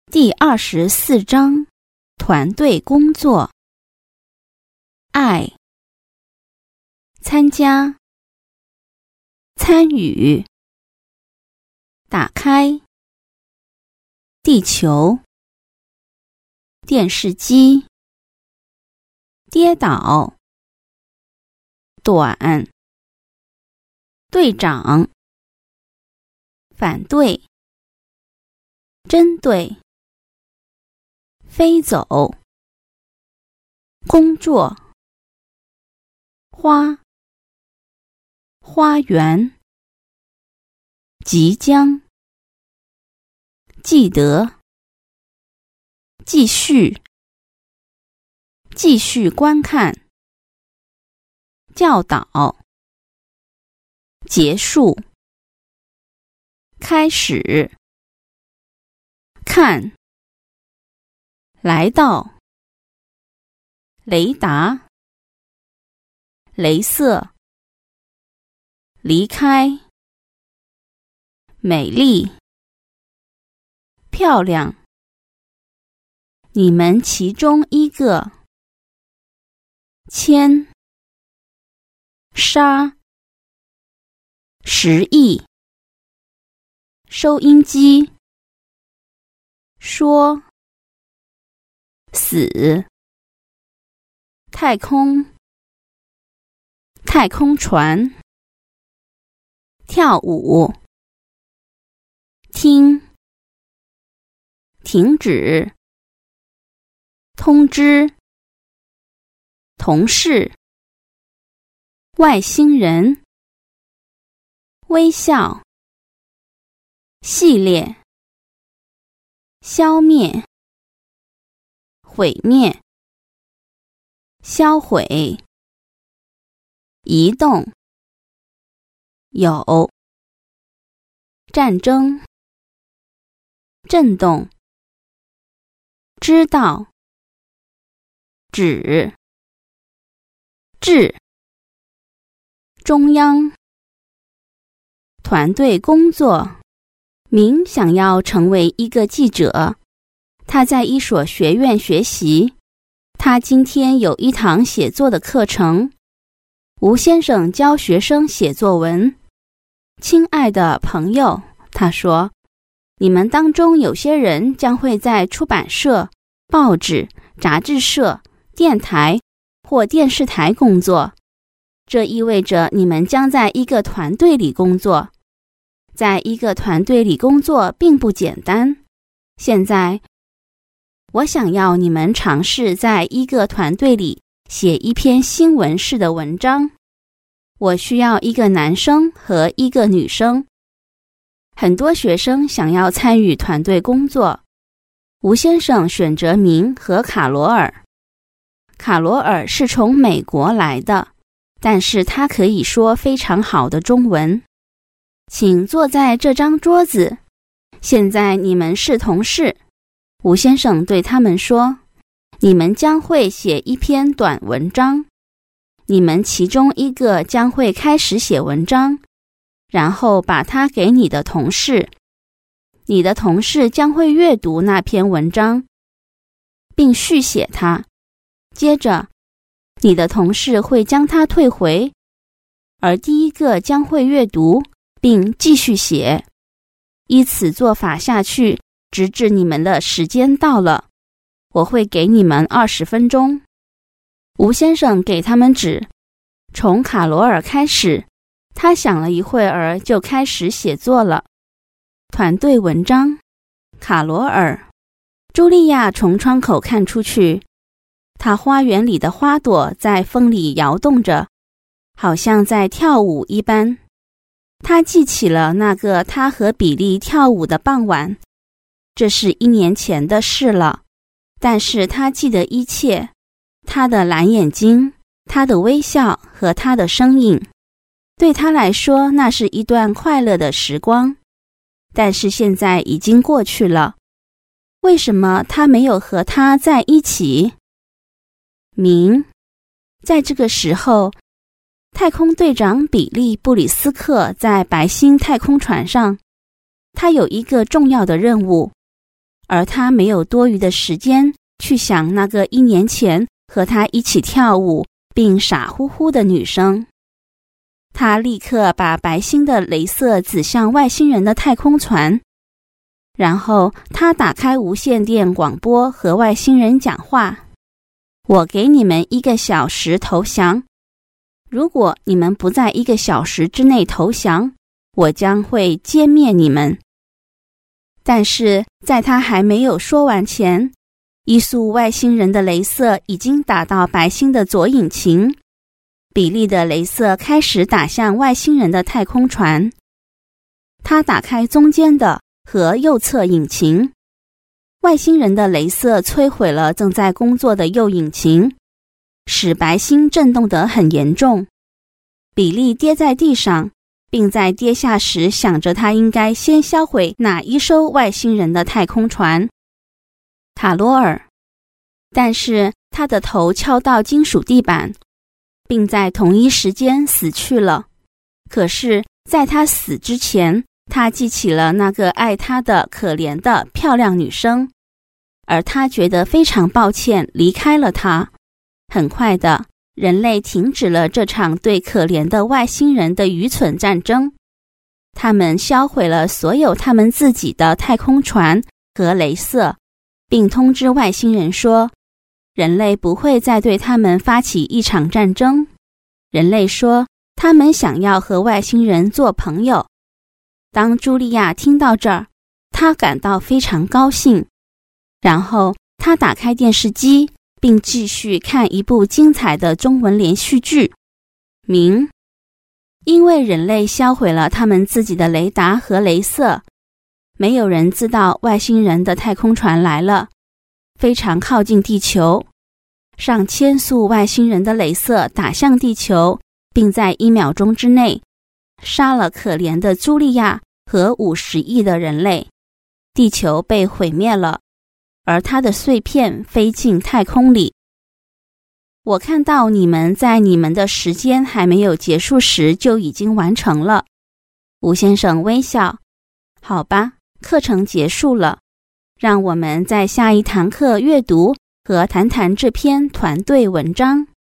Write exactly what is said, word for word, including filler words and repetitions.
第二十四章，团队工作。爱，参加，参与，打开，地球，电视机，跌倒，短，队长，反对，针对，飞走，工作，花，花园，即将，记得，继续，继续观看，教导，结束，开始，看，来到，雷达，雷射，离开，美丽，漂亮，你们其中一个，签，杀，十亿，收音机，说，死，太空，太空船，跳舞，听，停止，通知，同事，外星人，微笑，系列，消灭，毁灭，销毁，移动，有，战争，震动，知道，指，治，中央，团队工作。明想要成为一个记者，他在一所学院学习。他今天有一堂写作的课程。吴先生教学生写作文。亲爱的朋友，他说，你们当中有些人将会在出版社、报纸、杂志社、电台或电视台工作。这意味着你们将在一个团队里工作。在一个团队里工作并不简单。现在，我想要你们尝试在一个团队里写一篇新闻式的文章。我需要一个男生和一个女生。很多学生想要参与团队工作。吴先生选择明和卡罗尔。卡罗尔是从美国来的，但是他可以说非常好的中文。请坐在这张桌子。现在你们是同事。吴先生对他们说，你们将会写一篇短文章。你们其中一个将会开始写文章，然后把它给你的同事。你的同事将会阅读那篇文章，并续写它。接着，你的同事会将它退回，而第一个将会阅读并继续写，依此做法下去，直至你们的时间到了。我会给你们二十分钟。吴先生给他们指，从卡罗尔开始。他想了一会儿，就开始写作了。团队文章，卡罗尔。茱莉亚从窗口看出去，她花园里的花朵在风里摇动着，好像在跳舞一般。他记起了那个他和比利跳舞的傍晚，这是一年前的事了。但是他记得一切，他的蓝眼睛，他的微笑和他的声音。对他来说，那是一段快乐的时光。但是现在已经过去了。为什么他没有和他在一起？明，在这个时候，太空队长比利·布里斯克在白星太空船上，他有一个重要的任务， 而他没有多余的时间去想那个一年前和他一起跳舞并傻乎乎的女生。他立刻把白星的雷射指向外星人的太空船，然后他打开无线电广播和外星人讲话：我给你们一个小时投降，如果你们不在一个小时之内投降，我将会歼灭你们。但是在他还没有说完前，一束外星人的雷射已经打到白星的左引擎，比利的雷射开始打向外星人的太空船。他打开中间的和右侧引擎，外星人的雷射摧毁了正在工作的右引擎，使白星震动得很严重。比利跌在地上，并在跌下时想着他应该先销毁哪一艘外星人的太空船。塔罗尔，但是他的头敲到金属地板，并在同一时间死去了。可是在他死之前，他记起了那个爱他的可怜的漂亮女生，而他觉得非常抱歉离开了她。很快的，人类停止了这场对可怜的外星人的愚蠢战争，他们销毁了所有他们自己的太空船和雷射，并通知外星人说，人类不会再对他们发起一场战争。人类说，他们想要和外星人做朋友。当茱莉亚听到这儿，她感到非常高兴，然后她打开电视机，并继续看一部精彩的中文连续剧，名因为人类销毁了他们自己的雷达和雷射，没有人知道外星人的太空船来了，非常靠近地球。上千束外星人的雷射打向地球，并在一秒钟之内杀了可怜的茱莉亚和五十亿的人类。地球被毁灭了，而它的碎片飞进太空里。我看到你们在你们的时间还没有结束时就已经完成了。吴先生微笑。好吧，课程结束了，让我们在下一堂课阅读和谈谈这篇团队文章。